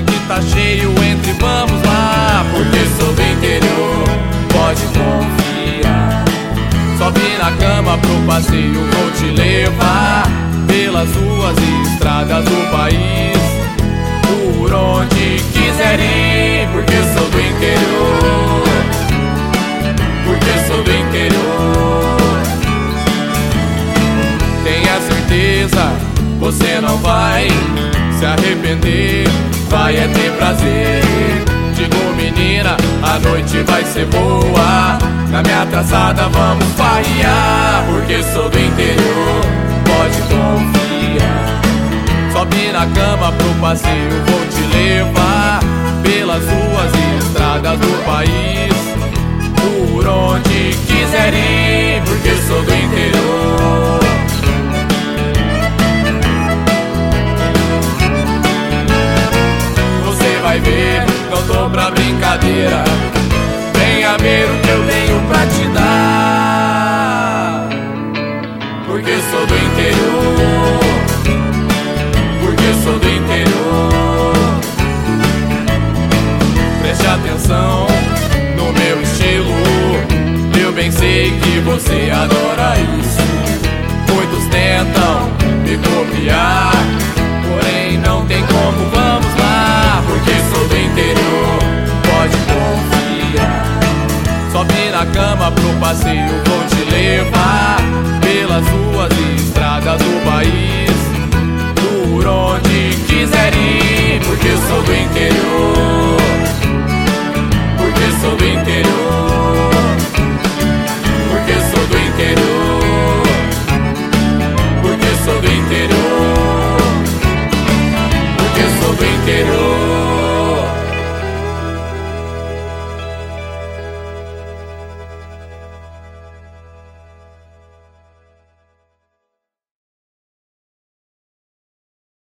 bonde tá cheio, entre, vamos lá. Porque sou do interior, pode confiar. Sobe na cama pro passeio, vou te levar pelas ruas e estradas do país, por onde quiser ir. Porque sou do interior, porque sou do interior. Tenha certeza, você não vai se arrepender, vai é ter prazer. Digo menina, a noite vai ser boa, na minha traçada vamos farrear. Porque sou do interior, pode confiar. Sobe na cama pro passeio, vou te levar pelas ruas e estradas do país, por onde quiser ir. Porque sou do interior. Você vai ver, não tô pra brincadeira.